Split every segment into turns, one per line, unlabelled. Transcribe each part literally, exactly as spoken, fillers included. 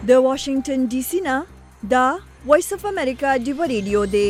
د واشنگټن ډي سي نه دا وایس اف امریکا ډیو ریډیو دی.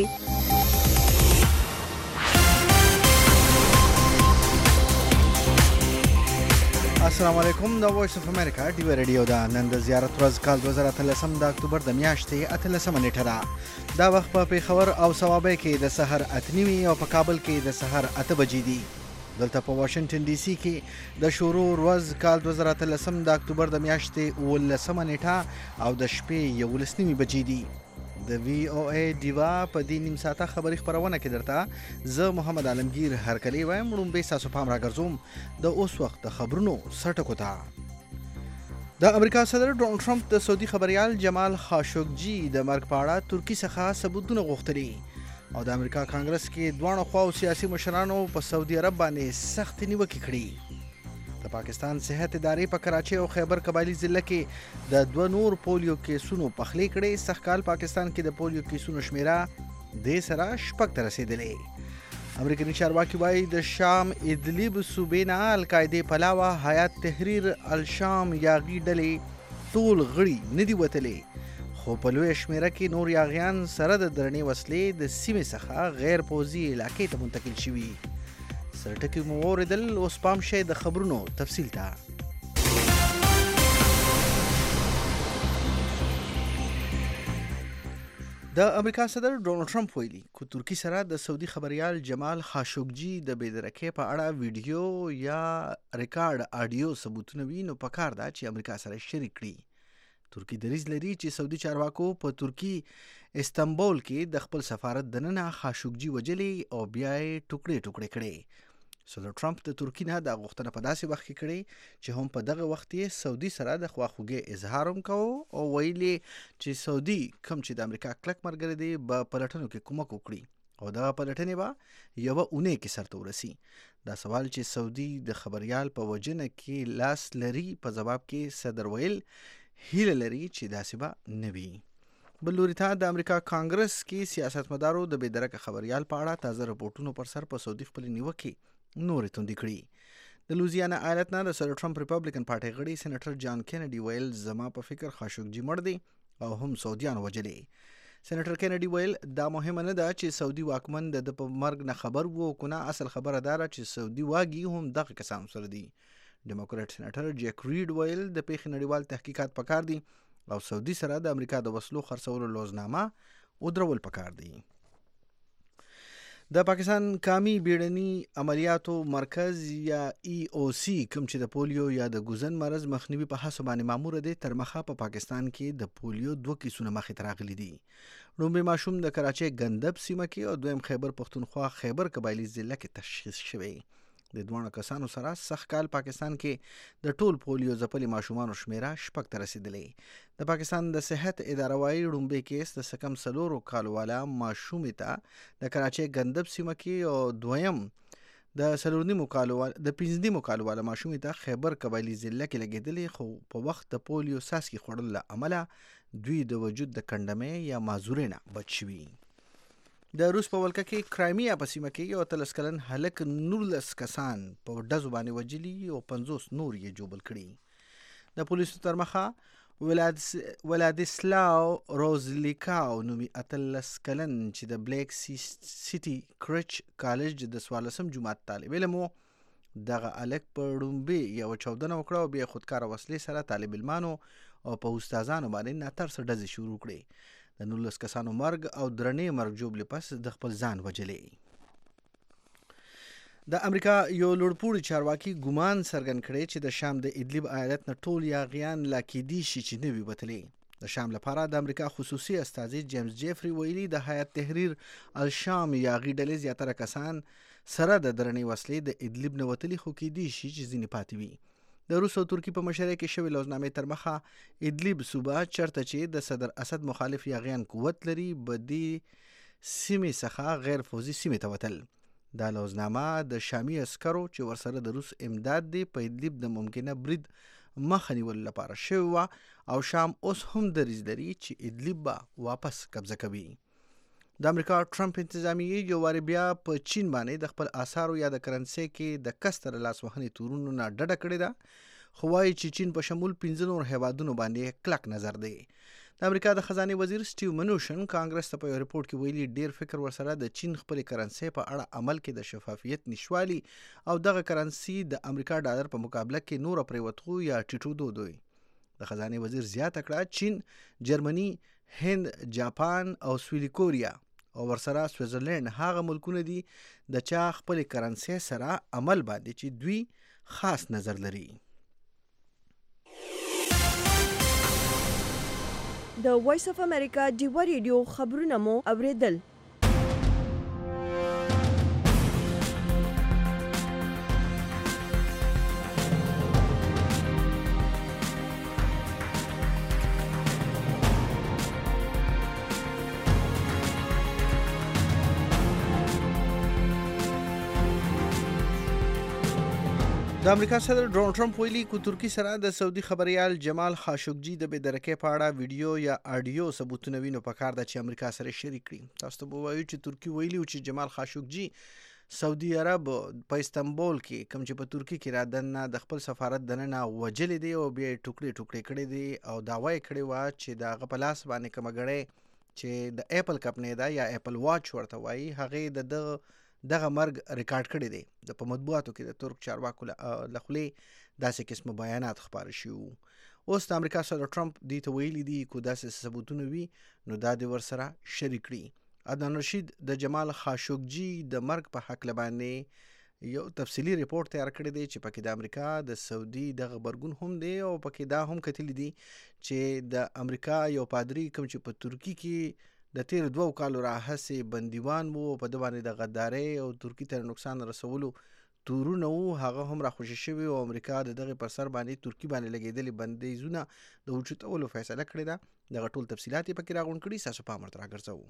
السلام علیکم. د وایس اف امریکا ډیو ریډیو دا نن د زیارت ورځ کال دوه زره اتلسم د اکتوبر د میاشتې اتلسمه نیټه ده. دا وخت په پیښور او صوابۍ کې د سحر اته نیمې او په کابل کې د سحر اته بجې دي. دلته په واشنگټن ډي سي کې د شروع ورځ کال دوه زره اتلسم د اکتوبر د میاشتې اوولسمه نیټه او د شپې یولس نیمې بجې دي. د وی او ای دیوا په دې نیم ساعته خبري خبرونه کې درته زه محمد عالمگیر هرکلی وایم. وړومبی ستاسو پام راګرځوم د اوس وخت د خبرونو سرټکو ته. د امریکا صدر ډونالډ ټرمپ د سعودي خبريال جمال خاشقجي د مرګ په اړه ترکیې څخه ثبوتونه غوښتلي او د امریکا کانګرس کې دواړو خواو سیاسي مشرانو په سعودي عرب باندې سخت نیوکې کړي. د پاکستان صحت ادارې په کراچۍ او خیبر قبایلی ضلع کې د دوه نور پولیو کیسونو پخلی کړي. سږکال پاکستان کې د پولیو کیسونو شمیره دې سره شپږ ته رسېدلې. امریکایي چارواکي وایي د شام ادلیب صوبې نه القاعدې پلاوه حیات تحریر الشام یاغي ډلې ټول غړي نه دي وتلي، خو په لویه شمیره کې نور یاغیان سره د درنې وسلې د سیمې څخه غیر پوځي علاقې ته منتقل شوي. سرټکي مو واورېدل. اوس پام شئ د خبرونو تفصیل ته. د امریکا صدر ډونالډ ټرمپ ویلي کو ترکیې سره د سعودي خبريال جمال خاشقجي د بېدرکۍ په اړه ویډیو یا ریکارډ آډیو ثبوتونه وي نو پکار ده چې امریکا سره شریک کړي. ترکیې دریځ لري چې سعودي چارواکو په ترکیې استنبول کې د خپل سفارت دننه خاشقجي وجلي او بیا یې ټوکړې ټوکړې کړې. صدر ټرمپ د ترکیې نه دا غوښتنه په داسې وخت کې کړې چې هم په دغه وخت یې سعودي سره د خواخوږۍ اظهار هم کوو او ویلي چې سعودي کوم چې د امریکا کلک ملګری دی به پلټنو کې کومک وکړي او دغه پلټنې به یوه اونۍ کې سرته ورسي. دا سوال چې سعودي د خبريال په وجنه کې لاس لري په ځواب کې صدر ویل هیله لري چې داسې به نه وي. بل لوري ته د امریکا کانګرس کې سیاستمدارو د بېدرکه خبريال په اړه تازه رپورټونو پر سر په سعودي خپلې نیوکې نورې توندې کړي. د لوزیانا ایالت نه د صدر ټرمپ ریپبلیکن پارټۍ غړي سېنیټر جان کینیډي ویل زما په فکر خاشقجي مړ دی او هم سعودیان وجلي. سېنیټر کینیډي ویل دا مهمه نه ده چې سعودي واکمن د د په مرګ نه خبر وو کنه اصل خبره داره چې سعودي واګي هم دغه کسان سره دي. ډیموکراټ سېنیټر جیک ریډ ویل د پیښې نړیوال تحقیقات پکار دي او سعودي سره د امریکا د وسلو خرڅولو لوزنامه ودرول پکار دي. د پاکستان قومي بیړني عملیاتو مرکز یا ای او سی کوم چې د پولیو یا د ګوزن مرض مخنیوي په هڅو باندې مامور دی تر مخه په پا پاکستان کې د پولیو دوه کیسونه مخې ته راغلي دي. لومړی ماشوم د کراچۍ ګندب سیمه کې او دویم خیبر پښتونخوا خیبر قبایلی ضلع کې تشخیص شوی. د دوه کسانو سره سږکال پاکستان کې د ټول پولیو ځپلي ماشومانو شمیره شپږ ته رسېدلې. د پاکستان د صحت اداره وایي لومړی کیس د سکم څلورو کالو والا ماشومې ته د کراچۍ ګندب سیمه کې او دویم د څلور نیمو کالو د پنځه نیمو کالو والا ماشومې ته خیبر قبایلی ضلع کې لګېدلې، خو په وخت د پولیو څاڅکي خوړلو له امله دوی د وجود د کنډمۍ یا مازورۍ نه بچ شوي. د روس په ولکه کې کرایمیا په سیمه کې یو اتلس کلن هلک نولس کسان په ډزو باندې وجلي او پنځوس نور یې جوبل کړي. د پولیسو تر مخه ولادیسلاو روزلیکاو نومي اتلس کلن چې د بلیک سیټي کرچ کالج د څوارلسم جومات طالب علم و دغه هلک په ړومبې یوه چاودنه وکړه او بیا خودکاره وسلې سره طالب علمانو او په استادانو باندې ناترسه ډزې شروع کړې. د نولس کسانو مرګ او درنې مرګ جوړې پس د خپل ځان وجلې. د امریکا یو لوړپوړي چارواکي ګمان څرګند کړی چې د شام د ادلیب ایالت نه ټول یاغیان لا کېدی شي چې نه وي وتلي. د شام لپاره د امریکا خصوصي استازي جیمز جیفري ویلي د حیات تحریر الشام یاغي ډلې زیاتره کسان سره د درنې وسلې د ادلیب نه وتلي، خو کېدی شي چې ځینې پاتې وي. د روس او ترکیې په مشرۍ کې شوې لوزنامې تر مخه ادلیب صوبه چرته چې د صدر اسد مخالف یاغیان قوت لري به دې سیمې څخه غیر فوزي سیمې ته وتل. دا لوزنامه د شامي عسکرو چې ورسره د روس امداد دی په ادلیب د ممکنه برید مخه نیولو لپاره شوې وه او شام اوس هم دریځ لري چې ادلیب به واپس قبضه کوي. د امریکا ټرمپ انتظامیې یو وارې بیا په چین باندې د خپل آثارو یا د کرنسۍ کې د کسته لاس وهنې تورونو نه ډډه کړې ده، خو وایي چې چین په شمول پنځه نور هیوادونو باندې کلک نظر دی. د امریکا د خزانې وزیر سټیو منوشن کانګرس ته په یو ریپورټ کې ویلي ډیر فکر ورسره د چین خپلې کرنسۍ په اړه عمل کې د شفافیت نشوالي او دغه کرنسي د امریکا ډالر په مقابله کې نور پریوتو یا ټیټېدو دوی. د خزانې وزیر زیاته کړه چین، جرمني، هند، جاپان او سویلي کوریا او ورسره سویټزرلینډ هغه ملکونه دي د چا خپلې کرنسۍ سره عمل باندې چې دوی خاص نظر لري.
د وایس اف امریکا ډیوا ریډیو خبرونه مو اوریدل.
د امریکا صدر ډونالډ ټرمپ ویلي کو ترکی سره د سعودي خبريال جمال خاشقجي د بېدرکۍ په اړه ویډیو یا آډیو ثبوتونه وینو پکار ده چې امریکا سره شریک کړي. تاسو ته وایو چې ترکی ویلي و چې جمال خاشقجي سعودي عرب په استنبول کې کوم چې په ترکی کې را دننه د خپل سفارت دننه وجلې دی او بیا ټوکړي ټوکړي کړي دي او دعوا یې کړې وه چې د هغه په لاس باندې کومه ګړۍ چې د اپل کمپنۍ ده یا اپل واچ ورته وایي هغې د دغه دغه مرګ ریکارډ کړی دی. د په مطبوعاتو کې د ترک چارواکو له خولې داسې قسمه بیانات خپاره شوي وو. اوس د امریکا صدر ټرمپ دې ته ویلي دي کو داسې ثبوتونه وي نو دا دې ورسره شریک کړي. عدنان رشید د جمال خاشقجي د مرګ په هکله باندې یو تفصیلي ریپورت تیار کړی دی چې پکې د امریکا د سعودي دغه غبرګون هم دی او پکې دا هم کتلی دي چې د امریکا یو پادري کوم چې په ترکی کې د تیر دوو کالو راهسې بندیوان وو په ده باندې د غدارۍ او ترکي ته نقصان رسولو تورونه وو هغه هم راخوشي شوي او امریکا د دغې پر سر باندې ترکي باندې لګېدلې بندیزونه د اوچتولو فیصله کړې ده. دغه ټول تفصیلات یې پکې راغونډ کړي. ستاسو پام ورته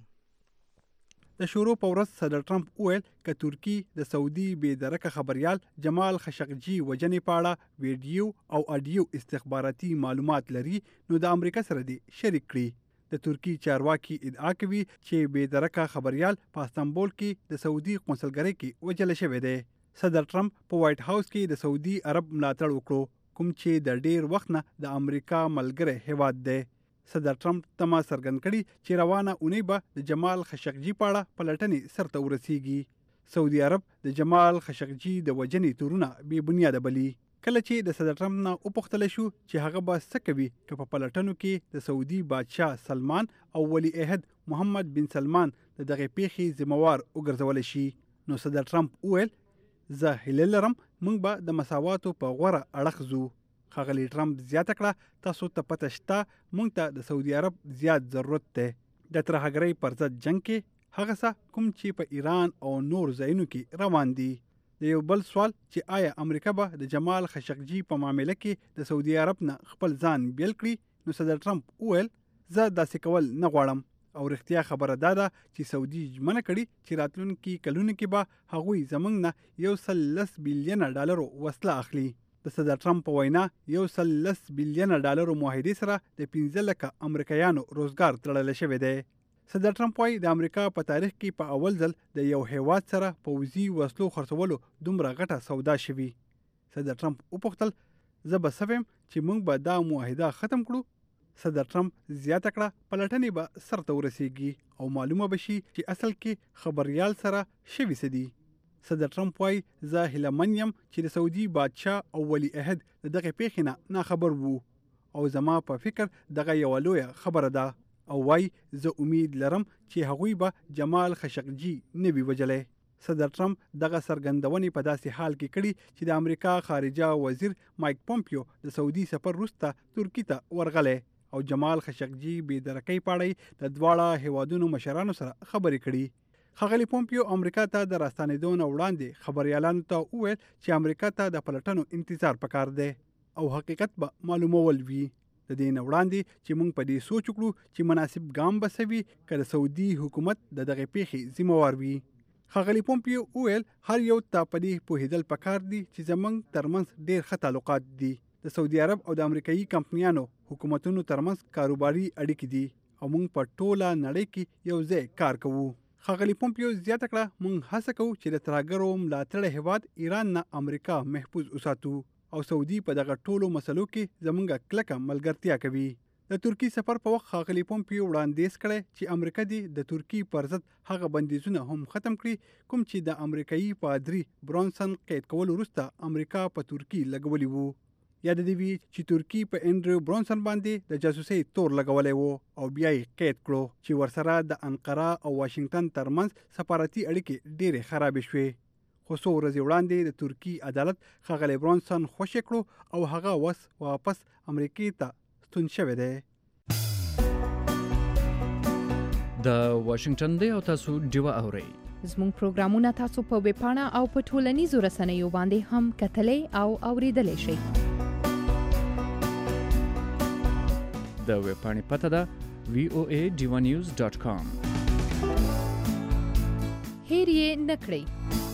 راګرځوو.
د شروع په ورځ صدر ټرمپ وویل که ترکي د سعودي بېدرکه خبریال جمال خاشقجي وژنې په اړه ویډیو او آډیو استخباراتي معلومات لري نو د امریکا سره دې شریک کړي. د ترکی چارواکي ادعا کوي چې بېدرکه خبریال په استنبول کې د سعودي قونسلګرۍ کې وژل شوی دی. صدر ټرمپ په وایټ هاوس کې د سعودي عرب ملاتړ وکړو کوم چې د ډیر وخت نه د امریکا ملګری هیواد دی. صدر ټرمپ تمه څرګند کړي چې روانه اونۍ به د جمال خاشقجي په اړه پلټنې سرته ورسیږي. سعودي عرب د جمال خاشقجي د وژنې تورونه بې بنیاده بلي. کله چې د صدر ټرمپ نه وپوښتل شو چې هغه به څه کوي که په پلټنو کې د سعودي بادشاه سلمان او ولی عهد محمد بن سلمان د دغې پیښې ذمہوار وګرځولی شي نو صدر ټرمپ وویل زه هیله لرم موږ به د مساواتو په غوره اړخ ځو. ښاغلي ټرمپ زیاته کړه تاسو ته پته شته موږ ته د سعودي عرب زیات ضرورت دی. د ترهګرۍ پر ضد جنګ کې هغه څه کوم چې په ایران او نور ځایونو کې روان دي. د یو بل سوال چې آیا امریکا به د جمال خاشقجي په معامله کې د سعودي عرب نه خپل ځان بیل کړي نو صدر ټرمپ وویل زه داسې کول نه غواړم او رښتیا خبره دا ده چې سعودي ژمنه کړي چې راتلونکي کلونو کې به هغوی زموږ نه یو سل لس بیلیونه ډالرو وسله اخلي. د صدر ټرمپ په وینا یو سل لس بیلیونه ډالرو معاهدې سره د پنځه لکه امریکایانو روزګار تړلی شوی دی. صدر ټرمپ وایي د امریکا په تاریخ کې په اول ځل د یو هیواد سره پوځي وسلو خرڅولو دومره غټه سودا شوي. صدر ټرمپ وپوښتل زه به څه ویم چې موږ به دا معاهده ختم کړو. صدر ټرمپ زیاته کړه پلټنې به سرته ورسیږي او معلومه به شي چې اصل کې خبریال سره شوي څه دي. صدر ټرمپ وایي زه هیله من یم چې د سعودي بادشاه او ولی عهد د دغې پیښې نه ناخبر وو او زما په فکر دغه یوه لویه خبره ده او وای زه امید لرم چې هغوی به جمال خاشقجي نه وي وژلی. صدر ټرمپ دغه څرګندونې په داسې حال کې کړي چې د امریکا خارجه وزیر مایک پومپیو د سعودي سفر وروسته ترکي ته ورغلی او جمال خاشقجي بېدرکۍ په اړه د دواړه هیوادونو مشرانو سره خبرې کړي. ښاغلي پومپیو امریکا ته د راستنېدو نه وړاندې خبریالانو ته وویل چې امریکا ته د پلټنو انتظار پکار دی او حقیقت به معلومول وي. د دې نه وړاندې چې موږ په دې سوچ وکړو چې مناسب ګام به څه وي که د سعودي حکومت د دغې پیښې ذمہوار وي. ښاغلي پومپیو وویل هر یو ته په دې پوهېدل پکار دي چې زموږ ترمنځ ډېر ښه تعلقات دي. د سعودي عرب او د امریکایي کمپنیانو حکومتونو ترمنځ کاروباري اړیکې دي او موږ په ټوله نړۍ کې یو ځای کار کوو. ښاغلي پومپیو زیاته کړه موږ هڅه کوو چې د ترهګرو ملاتړی هیواد ایران نه امریکا محفوظ وساتو او سعودي په دغه ټولو مسلو کې زمونږ کلکه ملګرتیا کوي. د ترکی سفر په وخت ښاغلي پومپیو وړاندیز کړی چې امریکا دې د ترکی پر ضد هغه بندیزونه هم ختم کړي کوم چې د امریکایي پادري برانسن قید کولو وروسته امریکا په ترکی لګولي وو. یاد دی وی چې ترکی په انډریو برانسن باندې د جاسوسۍ تور لګولې وو او بیا یې قید کړو چې ورسره د انقره او واشنگټن ترمنځ سفارتي اړیکې ډېرې خرابې شوې. خو څو ورځې وړاندې د ترکی عدالت ښاغلی برانسن خوشې کړو او هغه وس واپس امریکې ته ستون شوی دی.
د واشنگټن دی او تاسو ډیوه اورئ.
زموږ پروګرامونه تاسو په ویب پاڼه او په ټولنیزو رسنیو باندې هم کتلی او اوریدلی شئ.
د ویب پاڼې پته ده وی او ای ډیوه نیوز ډاټ کام.
هیر یې نه کړئ.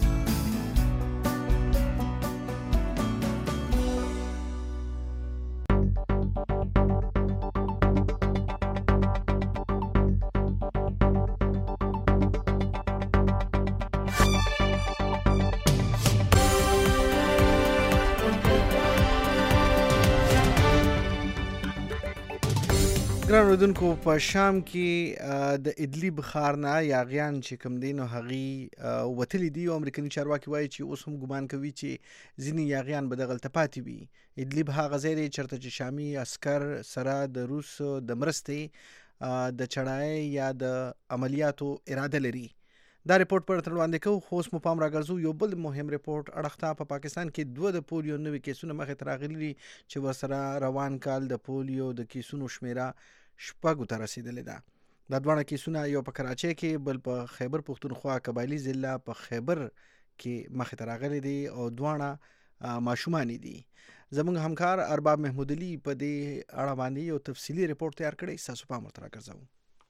ګران اورېدونکو په شام کې د ادلیب ښار نه یاغیان چې کوم دی نو هغې وتلي دي او امریکني چارواکي وایي چې اوس هم ګمان کوي چې ځینې یاغیان به دغلته پاتې وي. ادلیب هغه ځای دی چېرته چې شامي عسکر سره د روس د مرستې د چړای یا د عملیاتو اراده لري. دا ریپورت پر تر وړاندې کوو خو اوس مو پام راګرځو یو بل مهم ریپورت اړخ ته. په پاکستان کې دوه د پولیو نوي کیسونه مخې ته راغلي دي چې ورسره روان کال د پولیو د کیسونو شمیره شپږو ته رسیدلې ده. دا دواړه کیسونه یو په کراچۍ کې بل په خیبر پښتونخوا قبایلي ضلع په خیبر کې مخې ته راغلي دي او دواړه ماشومان دي. زموږ همکار ارباب محمود علي په دې اړه باندې یو تفصیلي ریپورت تیار کړی. ستاسو پام ورته راګرځوو.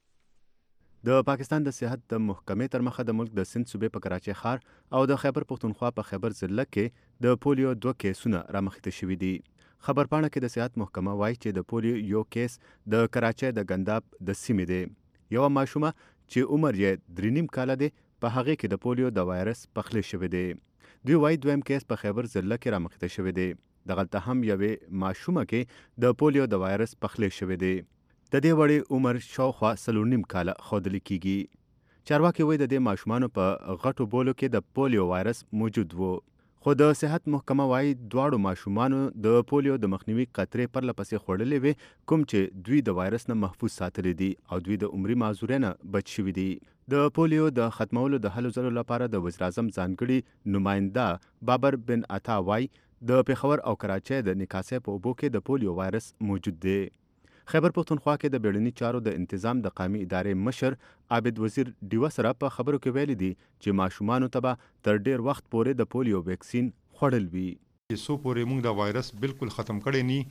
د پاکستان د صحت د محکمې تر مخه د ملک د سند صوبې په کراچۍ ښار او د خیبر پښتونخوا په خیبر ضلع کې د پولیو دوه کیسونه رامخې ته شوي دي. خبرپاڼه کې د صحت محکمه وایي چې د پولیو یو کیس د کراچۍ د ګنداب د سیمې دی. یوه ماشومه چې عمر یې درې نیم کاله دی په هغې کې د پولیو د وایرس پخلی شوی دی. دوی وایي دویم کیس په خیبر ضلع کې رامخې ته شوی دی. دغلته هم یوې ماشومه کې د پولیو د وایرس پخلی شوی دی. د دې وړې عمر شاوخوا څلور نیم کاله ښودل کیږي. چارواکي وایي د دې ماشومانو په غټو بولو کې د پولیو وایرس موجود و. خو د صحت محکمه وایي دواړو ماشومانو د پولیو د مخنیوي قطرې پرله پسې خوړلې وې کوم چې دوی د وایرس نه محفوظ ساتلي دي او دوی د عمري معذورۍ نه بچ شوي دي. د پولیو د ختمولو د هلو ځلو لپاره د وزیر اعظم ځانګړي نماینده بابر بن عطا وایي د پېښور او کراچۍ د نکاسۍ په اوبو کې د پولیو وایرس موجود دی. خیبر پښتونخوا کې د بیړني چارو د انتظام د قومي ادارې مشر عابد وزیر ډیوه سره په خبرو کې ویلي دي چې ماشومانو ته به تر ډیر وخت پورې د پولیو ویکسین خوړل وي.
سو پورې موږ د وایرس بالکل ختم کړی نی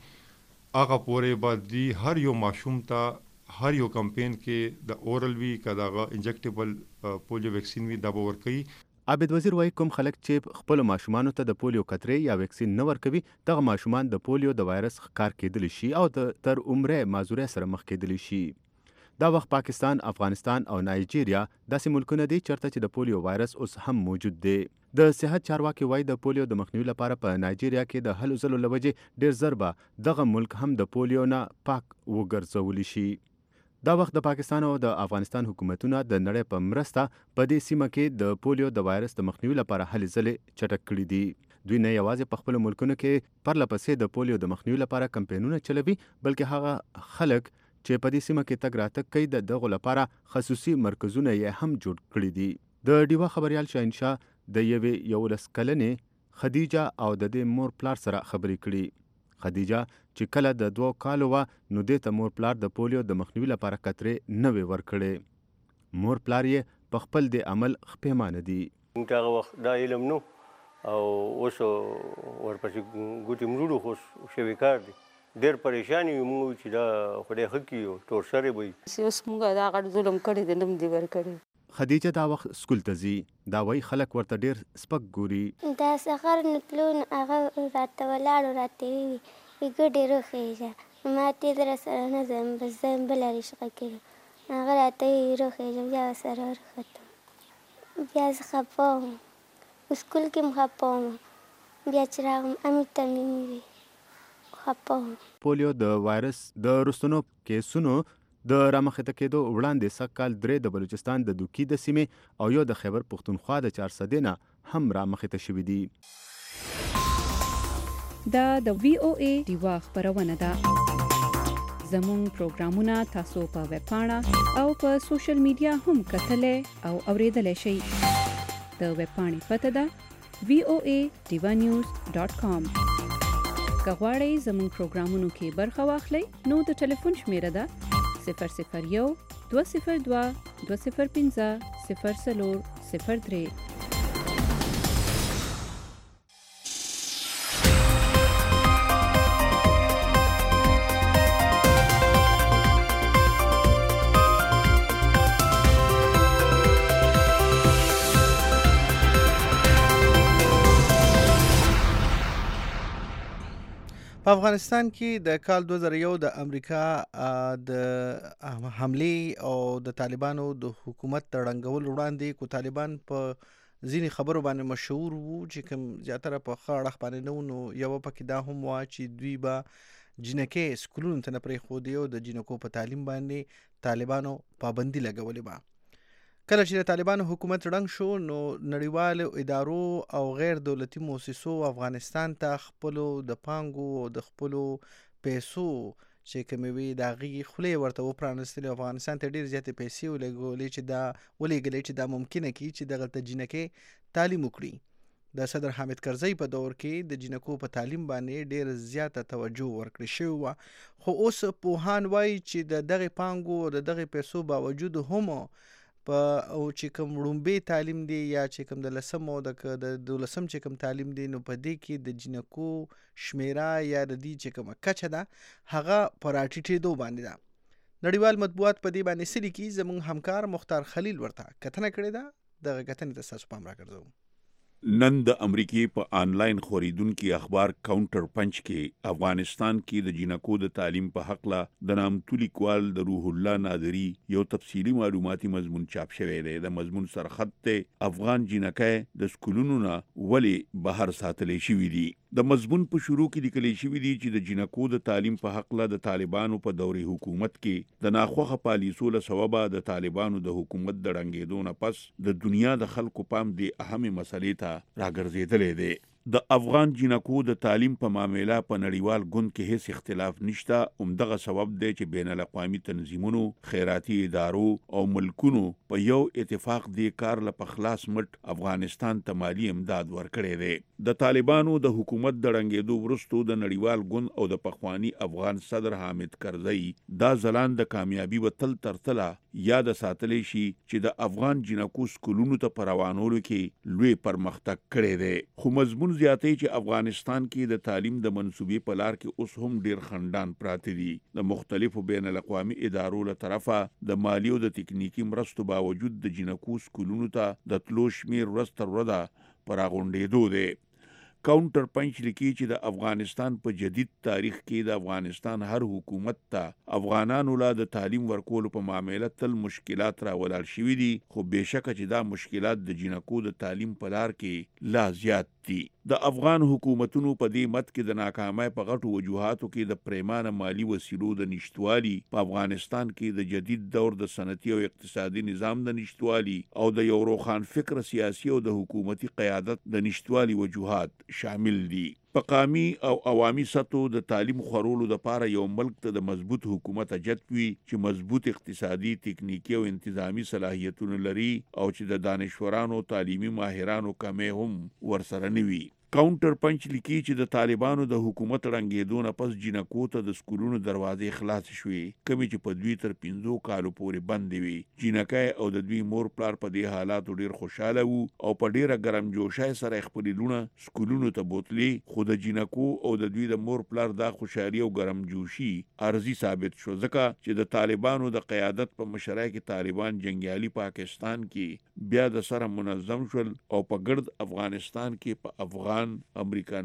هغه پورې به دی هر یو ماشوم ته هر یو کمپین کې د اورل وی کداغه انجکټیبل پولیو ویکسین وی دا به ورکوي.
عابد وزیر وایي کوم خلک چې خپل ماشومانو ته د پولیو قطرې یا ویکسین نه ورکوي دغه ماشومان د پولیو د وایرس ښکار کېدلی شي او تر عمره معذورۍ سره مخ کېدلی شي. دا وخت پاکستان، افغانستان او نایجیریا داسې ملکونه دي چېرته چې د پولیو وایرس اوس هم موجود دی. د صحت چارواکي وایي د پولیو د مخنیوي لپاره په نایجیریا کې د هلو ځلو له وجې ډېر زر به دغه ملک هم د پولیو نه پاک وګرځولی شي. دا وخت د پاکستان او د افغانستان حکومتونه د نړۍ په مرسته په دې سیمه کې د پولیو د وایرس د مخنیوي لپاره هلې ځلې چټک کړي دي. دوی نه یوازې په خپلو ملکونو کې پرله پسې د پولیو د مخنیوي لپاره کمپینونه چلوي بلکې هغه خلک چې په دې سیمه کې تګ راتګ کوي د دغو لپاره خصوصي مرکزونه یې هم جوړ کړي دي. د ډیوه خبریال شاهنشاه د یوې یولس کلنې خدیجه او د دې مور پلار سره خبرې کړي. خدیجه چې کله د دوو کالو وه نو دې ته مور پلار د پولیو د مخنیوي لپاره قطرې نه وې ورکړې. مور پلار یې په خپل د عمل خپېمانه دي.
موږ هغه وخت دا علم نو او اوس ورپسې ګوتې مروړو خو شوي کار دی. ډېر پریشان یو موږ چې دا خدای ښه کړي ټورسرې به وي.
اوس موږ دا غټ ظلم کړی دی نه م دې ورکړی.
خدیجه دا وخت سکول ته ځي. دا وایي خلک ورته ډېر سپک ګوري.
دا سهار نه تلو نو هغه راته ولاړ راته ویې وي ګډې روخېږه ما ته در سره نه ځم بس ځم بله رشقه کړو هغه راته ویې روخېږم بیا ورسره ورختم بیا زه خفه وم سکول کې م خفه وم بیا چې راغلم امیر ته مې وویل خفه وم.
پولیو د وایرس د رستنو کیسونو د رامخته کېدو وړاندې سږ کال درې د بلوچستان د دوکي د سیمې او یو د خیبر پښتونخوا د چارسدې نه هم رامخته شوي دي.
دا د وی او ای ډیوا خبرونه ده. زموږ پروګرامونه تاسو په ویب پاڼه او په سوشل میډیا هم کتلای او اوریدلای شئ. د ویب پاڼې پته ده وی او ای ډیوا نیوز ډاټ کام. که غواړئ زموږ پروګرامونو کې برخه واخلئ نو د ټلیفون شمیره ده صفر صفر یو دوه صفر دوه دوه صفر پنځه صفر څلور صفر درې.
په افغانستان کې د کال دوه زره یو د امریکا د حملې او د طالبانو د حکومت د ړنګولو وړاندې کو طالبان په ځینې خبرو باندې مشهور وو چې کوم زیاتره په ښه اړخ باندې نه وو، نو یوه پکې دا هم وه چې دوی به جنکۍ سکولونو ته نه پرېښودې او د جنکو په تعلیم باندې طالبانو پابندي لګولې به. کله چې د طالبانو حکومت ړنګ شو نو نړیوالو ادارو او غیر دولتي مؤسسو افغانستان ته خپلو د پانګو او د خپلو پیسو چې کومې وي د هغې خولې ورته وپرانستلې. افغانستان ته ډېرې زیاتې پیسې ولګولې چې دا ولېږلې چې دا ممکنه کړي چې دغلته جنکۍ تعلیم وکړي. د صدر حامد کرزي په دور کې د جنکو په تعلیم باندې ډېر زیاته توجه ورکړې شوې وه، خو اوس پوهان وایي چې د دغې پانګو او د دغې پیسو باوجود هم په او چې کوم وړومبی تعلیم دی یا چې کوم د لسم او د دولسم چې کوم تعلیم دی نو په دې کې د جنکو شمیره یا د دې چې کومه کچه ده هغه په راټیټېدو باندې ده. نړیوال مطبوعات په دې باندې څه لیکي؟ زموږ همکار مختار خلیل ورته کتنه کړې ده، دغه کتنې ته ستاسو پام راګرځوم.
نن د امریکای په آنلاین خوريدونکو اخبار کاونټر پنچ کې افغانستان کې د جنکو د تعلیم په حق لا د نامتو لیکوال د روح الله نادری یو تفصیلی معلوماتي مضمون چاپ شوی دی. د مضمون سرخط ته افغان جنکۍ د سکولونو نه ولی بهر ساتلې شوې دي. د مضمون په شروع کې لیکل شوی دی چې د جنکو د تعلیم په حق لا د طالبانو په دوري حکومت کې د ناخوخه پالیسو له سببه د طالبانو د حکومت د ړنګېدو نه پس د دنیا د خلکو پام دی اهمه مسلې ته راګرځېدلې دی. د افغان جنکو د تعلیم په معاملې په نړیوال ګوند کې هیڅ اختلاف نشته. همدغه سبب دی چې بین الاقوامي تنظیمونو، خیراتي ادارو او ملکونو په یو اتفاق دی کار له پخلاص مټ افغانستان ته مالی امداد ورکړی دی. د طالبانو د حکومت د ړنګېدو وروسته د نړیوال ګوند او د پخوانی افغان صدر حامد کرزي دا ځلان د کامیابی و تل ترتله یاد ساتلی شي چې د افغان جنکو سکولونو ته پروانولو کې لوی پرمختګ کړی دی. خو مضمون زیاتې چې افغانستان کې د تعلیم د منصوبې په لار کې اوس هم ډیر خندان پراته دي. د مختلفو بین الاقوامي ادارو له طرفه د مالی او د تکنیکی مرستو باوجود د جنکو سکولونو ته د تلو شمیر ورځ تر ورځې پراغونډېدو دی. کاونټر پنچ لیکي چې د افغانستان په جدید تاریخ کې د افغانستان هر حکومت ته افغانانو لا د تعلیم ورکولو په معاملې تل مشکلات را ولاړ شوي دي، خو بهشکه چې دا مشکلات د جنکو د تعلیم په لار کې لا زیات دي. د افغان حکومتونو په دې مت کې د ناکامۍ په غټو وجوهاتو کې د پریمانه مالی وسیلو د نشټوالي، په افغانستان کې د جدید دور د صنعتي او اقتصادي نظام د نشټوالي او د یو روښان فکر سیاسي او د حکومتي قیادت د نشټوالي وجوهات شامل دي. په قومي او عوامي سطحو د تعلیم خورولو لپاره یو ملک ته د مضبوط حکومت اجت وي چې مضبوط اقتصادي، تکنیکی او انتظامی صلاحیتونه لري او چې د دانشورانو تعلیمي ماهرانو کمې هم ورسره نه وي. کاونټر پنچ لیکي چې د طالبانو د حکومت ړنګېدو نه پس جنکو ته د سکولونو دروازې خلاص شوې، کومې چې په دوی تر پنځو کالو پورې بندې وي. جنکۍ او د دوی مور پلار په دې حالاتو ډیر خوشاله وو او په ډیره ګرم جوشۍ سره خپل لونه سکولونو ته بوتلې، خو د جنکو او د دوی د مور پلار دا خوشالي او ګرم جوشي ارزي ثابت شو، ځکه چې د طالبانو د قیادت په مشرۍ کې طالبان جنگیالي پاکستان کې بیا د سره منظم شول او په ګرد افغانستان کې په افغان، امریکانو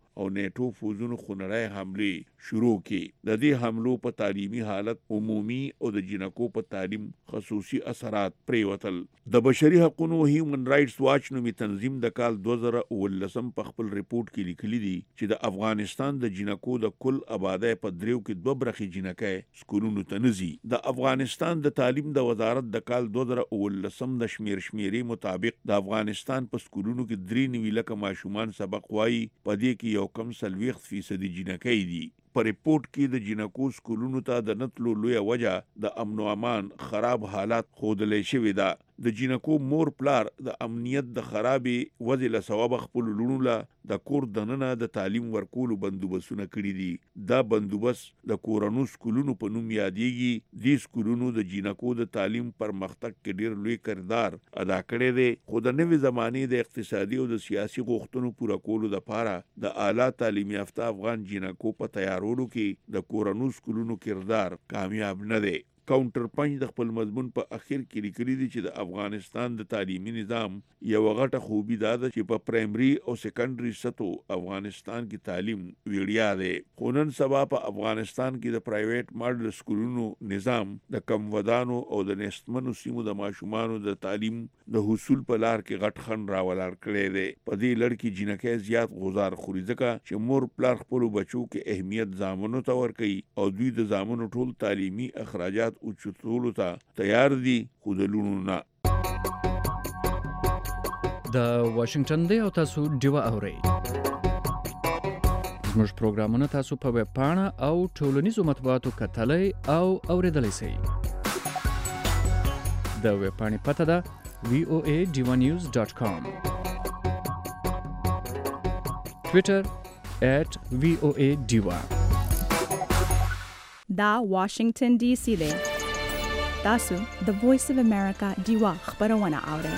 او نیټو فوزونو خونړی حملې شروع کړي. د دې حملو په تعلیمي حالت عمومي او د جنکو په تعلیم خصوصي اثرات پریوتل. د بشري حقوقو هیومن رائټس واچ نومي تنظیم د کال دوه زره اوولسم په خپل ریپورت کې لیکلي دي چې د افغانستان د جنکو د کل آبادی په دریو کې دوه برخې جنکۍ سکولونو ته نزي. د افغانستان د تعلیم د وزارت د کال دوه زره اوولسم د شمیر شمیرې مطابق د افغانستان په سکولونو کې درې نوي لکه ماشومان سبق وایي، په دې کې یو کم څلوېښت فیصدي جنکۍ دي. په ریپورت کې د جنکو سکولونو ته د نتلو لویه وجه د امن او امان خراب حالات ښودلی شوې ده. د جنکو مور پلار د امنیت د خرابې وضع له سببه خپلو لوڼو له د کور دننه د تعلیم ورکولو بندوبستونه کړي دي. دا بندوبست د کورنو سکولونو په نوم یادېږي. دې سکولونو د جنکو د تعلیم پرمختګ کې ډېر لوی کردار ادا کړی دی، خو د نوې زمانې د اقتصادي او د سیاسي غوښتنو پوره کولو دپاره د اعلی تعلیم یافته افغان جنکو په تیارولو کې د کورنو سکولونو کردار کامیاب نه دی. کاونټر پنچ د خپل مضمون په اخر کې لیکلي دي چې د افغانستان د تعلیمي نظام یوه غټه خوبي دا ده چې په پرایمري او سیکنډري سطحو افغانستان کې تعلیم ویړیا دی. خو نن سبا په افغانستان کې د پرایویټ ماډل سکولونو نظام د کم ودانو او د نستمنو سیمو د ماشومانو د تعلیم د حصول په لار کې غټ خنډ راولاړ کړی دی. په دې لړ کې جنکۍ زیات غوزار خوري ځکه چې مور پلار خپلو بچو کې اهمیت زامنو ته ورکوي او دوی د زامنو ټول تعلیمي اخراجات اوچتولو ته تیار دي، خو د لوڼو نه.
د واشنگټن دی او تاسو ډیوه اورئ. زموږ پروګرامونه تاسو په ویب پاڼه او ټولنیزو مطبوعاتو کتلی او اوریدلی شئ. د ویب پاڼې پته ده وی او ای ډیوه نیوز ډاټ کام، ټویټر ایټ وی او ای ډیوه.
دا واشنگټن ډي سي دی. تاسو د وایس اف امریکا ډیوه خبرونه اورئ.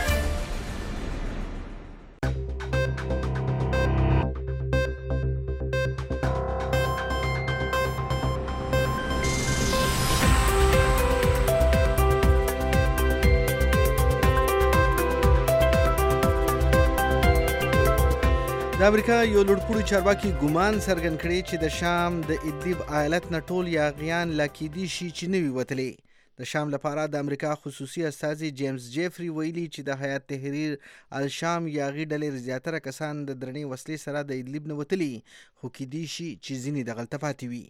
د امریکا یو لوړپوړي چارواکي ګمان څرګند کړی چې د شام د ادلیب ایالت نه ټول یاغیان لا کیدی شي چې نه وي وتلي. د شام لپاره د امریکا خصوصي استازي جیمز جیفري ویلي چې د حیات تحریر الشام یاغي ډلې زیاتره کسان د درنې وسلې سره د ادلیب نه وتلي، خو کیدی شي چې ځینې دغلته پاتې وي.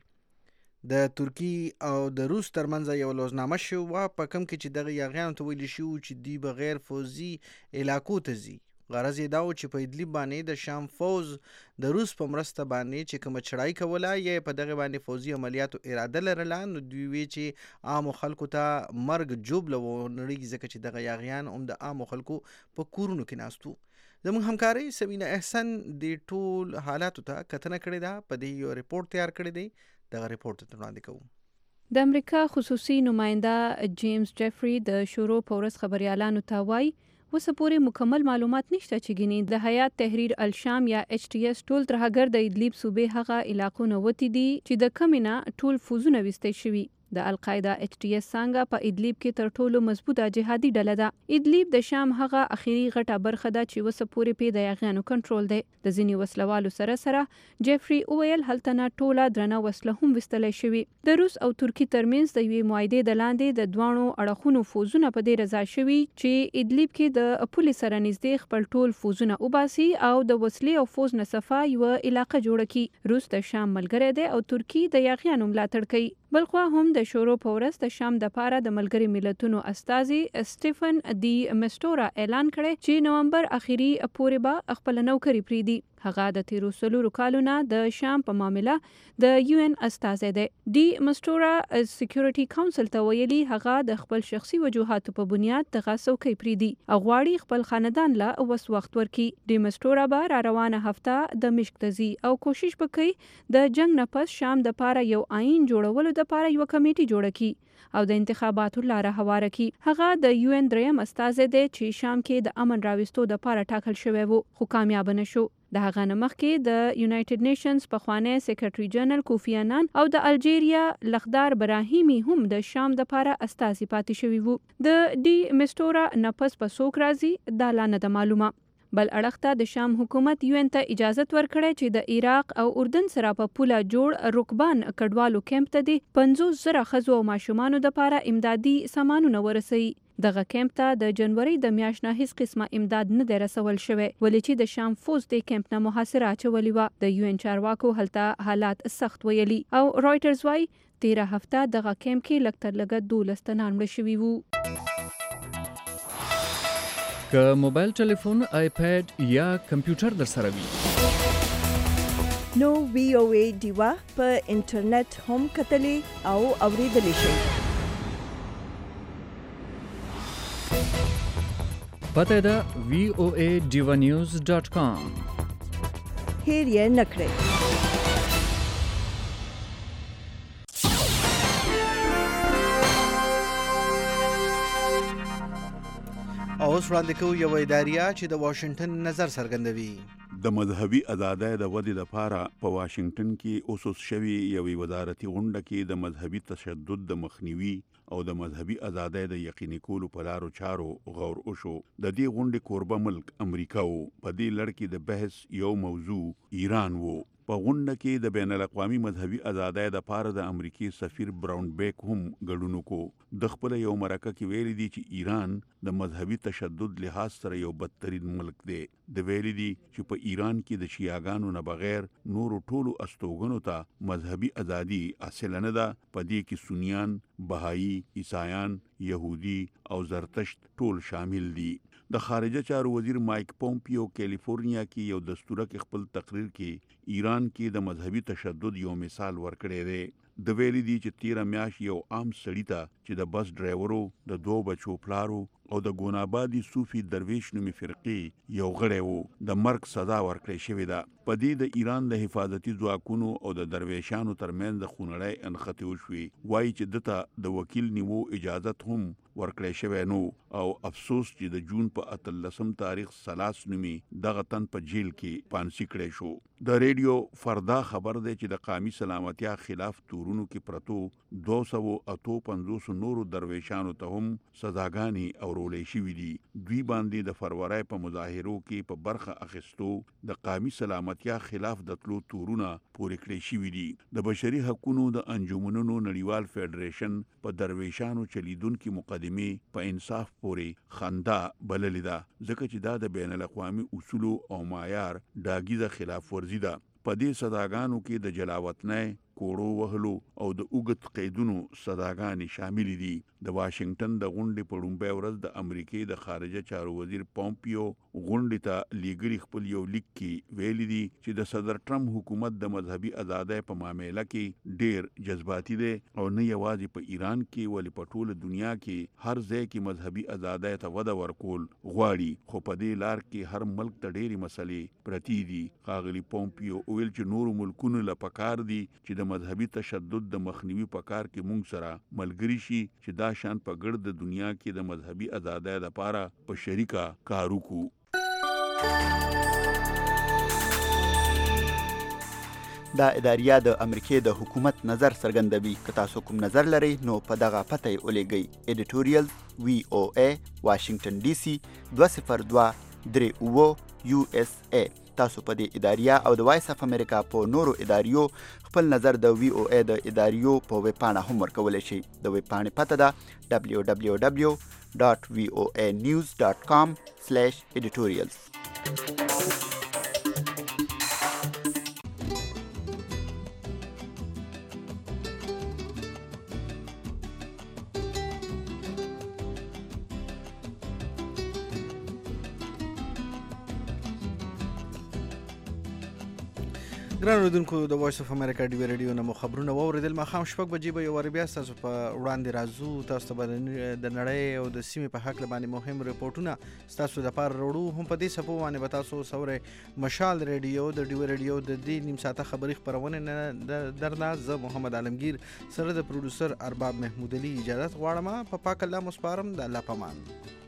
د ترکی او د روس ترمنځ یو لوزنامه شوه په کوم کې چې دغه یاغیانو ته ویلي شو چې دوی بغیر فوزي علاقو ته ځي. غرض یې دا و چې په ادلیب باندې د شام فوز د روس په مرسته باندې چې کومه چړای کوله یا په دغه باندې فوزي عملیاتو اراده لرله، نو دوی وی چې عامو خلکو ته مرګ جوبله ونړیږي ځکه چې دغه یاغیان هم د عامو خلکو په کورونو کې ناستو. زموږ همکارۍ سمینه احسن د ټول حالاتو ته کتنه کړې ده، په دې یو ریپورت تیار کړی دی. دغه ریپورت ته وړاندې کوو.
د امریکا خصوصي نماینده جیمز جیفري د شروع په ورځ خبريالانو ته وایي اوس پورې مکمل معلومات نشته چې ګینې د حیات تحریر الشام یا ایچ ټي اس ټول ترهګر د ادلیب صوبې هغه علاقو نه وتی دي چې د کمینه ټول فوزونه وستې شوي. د القاعده ایچ ټي اس څنګه په ادلیب کې تر ټولو مضبوطه جهادي ډله ده. ادلیب د شام هغه اخیری غټه برخه ده چې وسه پورې په د یاغیانو کنټرول دی. د ځینی وسلوالو سره سره جیفري اویل هلته نه ټوله درنه وسله هم وستلې شوی. د روس او ترکی ترمنځ د یوې معاهده د لاندې د دوانو اړخونو فوزونه په دې رضا شوی چې ادلیب کې د پولیس سره نږدې خپل ټول فوزونه وباسي او د وسلې او فوز نه صفه یو علاقه جوړ کړي. روس د شام ملګری دی او ترکی د یاغیانو ملاتړ کوي. بلخوا هم د شورو په ورځ د شام د پاره د ملګری ملتونو استازي سټيفن دی مستورا اعلان کړی چې نومبر اخیری پورې به خپل نوکری پریدي. هغه د تیرو سلورو کالونه د شام په معاملې د یو ان استازی دی. دی مستورا سکیورټي کونسل ته ویلي هغه د خپل شخصي وجوهاتو په بنیاد دغه څوکۍ پریدي او غواړي خپل خاندان له وس وخت ورکړي. دی مستورا به را روانه هفته د مشک ته ځي او کوشش وکړي د جنگ نه پس شام د پاره یو آئین جوړولو د پاره یو کمیټي جوړ کړي او د انتخاباتو لاره هواره کړي. هغه د یو ان دریم استازی دی چې شام کې د امن راوستو د پاره ټاکل شوی وو خو کامیاب نه شو. د هغه نمخ کې د یونایټډ نیشنز پخوانی سیکریټري جنرال کوفی عنان او د الجیریا لخدار براهیمی هم د شام د پاره استازي پاتې شوی وو. د ډي مستورا نفس په څوک راځي دا لا نه د معلومه. بل اړخ ته د شام حکومت یو ان ته اجازه ورکړې چې د عراق او اردن سره په پوله جوړ رکبان کډوالو کیمپ ته د پنځوس زره ښځو او ماشومانو دپاره امدادي سامانونه ورسوي. دغه کیمپ ته د جنوري د میاشت نه هیڅ قسمه امداد نه دی رسول شوی ولې چې د شام فوز د کیمپ نه محاصره اچولې وه. د یو ان چارواکو هلته حالات سخت ویلي او رایټرز وایي تیره هفته دغه کیمپ کې لږ تر لږه دولس تنان مړه شوي وو.
که موبایل ټلیفون، آیپیډ یا کمپیوټر در سره وي
نو وی او ای ډیوا په انټرنیټ هم کتلی او اوریدلی شئ.
پته ده وی او ای ډیوا نیوز ډاٹ کام.
هیر یې نه کړئ.
او اوس وړاندې کوو یوه اداریه چې د واشنګټن نظر څرګندوي.
د مذهبي ازادۍ د ودې لپاره په واشنګټن کې اوسوس شوي یوې وزارتي غونډه کې د مذهبي تشدد د مخنیوي او د مذهبي ازادۍ د یقیني کولو په لارو چارو غور وشو. د دې غونډې کوربه ملک امریکا و. په دې لړ کې د بحث یو موضوع ایران و. په غونډه کې د بین الاقوامي مذهبي ازادۍ د پاره د امریکای سفیر براون بیک هم ګډون وکړو. د خپل یو مرکه کې ویلي دي چې ایران د مذهبي تشدد لحاظ سره یو بدترین ملک دی. د ویلي دي چې په ایران کې د شیعاګانو نه بغیر نورو ټولو استوګنو ته مذهبي ازادي حاصل نه ده. په دې کې سنیان، بهایی، عیسایان، یهودي او زرتشت ټول شامل دي. د خارجه چارو وزیر مایک پومپیو کیلیفورنیا کې یو دستورک خپل تقریر کې ایران کې د مذهبي تشدد یو مثال ورکړی دی. د ویلي دي چې تیره میاشت یو عام سړي ته چې د بس ډرایورو، د دوه بچو پلارو او د ګونابادي صوفي درویش نومي فرقې یو غړی و، د مرګ سزا ورکړې شوې ده. په دې د ایران د حفاظتي ځواکونو او د درویشانو ترمنځ د خونړۍ انښتې وشوې. وایي چې دته د وکیل نیمو اجازت هم ورکړی شوی نو او افسوس چې د جون په اتلسم تاریخ سلاس نومي دغه تن په جیل کې پانسي کړی شو. د ریډیو فردا خبر دی چې د قومي سلامتیا خلاف تورونو کې پرتو دوه سوه اته پنځوس نورو درویشانو ته هم سزاګانې اورولې شوې دي. دوی باندې د فروری په مظاهرو کې په برخه اخیستو د قومي سلامتیا خلاف د تلو تورونه پورې کړې شوې دي. د بشري حقوقو د انجمنونو نړیوال فدریشن په درویشانو چلیدونکو مقدمه په انصاف پورې خندا بللې ده ځکه چې دا د بین الاقوامي اصولو او معیار ډاګیزه خلاف ورزي ده. په دې سزاګانو کې د جلاوطنۍ، کوړو وهلو او د اوږد قیدونو سزاګانې شامل دي. د واشنګټن د غونډې په لومړۍ ورځ د امریکای د خارجه چارو وزیر پومپیو غونډې ته لیږلي خپل یو لیک کې ویلي دي چې د صدر ټرمپ حکومت د مذهبي ازادۍ په معاملې کې ډیر جذباتي دی او نه یوازې په ایران کې ولې په ټوله دنیا کې هر ځای کې مذهبي ازادۍ ته وده ورکول غواړي. خو په دې لار کې هر ملک ته ډېرې مسلې پرتې دي. ښاغلي پومپیو ویل چې نورو ملکونو له پکار دي چې د مذهبي تشدد د مخنیوي په کار کې مونږ سره ملګري شي چې دا شان په ګرد د دنیا کې د مذهبي ازادۍ لپاره په شریکه کار وکړو.
دا اداریه د امریکای د حکومت نظر څرګندوي. که تاسو کوم نظر لرئ نو په دغه پته یې ولیږئ. ایډیټوریال وی او ای واشنګټن ډي سي دوه صفر دوه درې اوه یو اس ای. تاسو په دې اداریه او د وایس اف امریکا په نورو اداریو خپل نظر د وی او ای د اداریو په ویب پاڼه هم ورکولی شئ. د ویب پاڼې پته ده دبلیو دبلیو دبلیو ډاټ وی او ای نیوز ډاټ کام سلیش ایډیټوریلز.
ګران اوریدونکو د وایس اف امریکا ډیوی ریډیو نه مو خبرونه واورېدل. ماښام شپږ بجې به یو وار بیا ستاسو په وړاندې راځو. تاسو ته به د نړۍ او د سیمې په هکله باندې مهم رپورټونه ستاسو لپاره راوړو. هم په دې څپو باندې به تاسو سورئ مشال ریډیو د ډیوی ریډیو د دې نیم ساعته خبري خپرونې نه درنه زه محمد عالمگیر سره د پروډوسر ارباب محمود علي اجازت غواړم. په پاک الله مو سپارم. د الله پامان.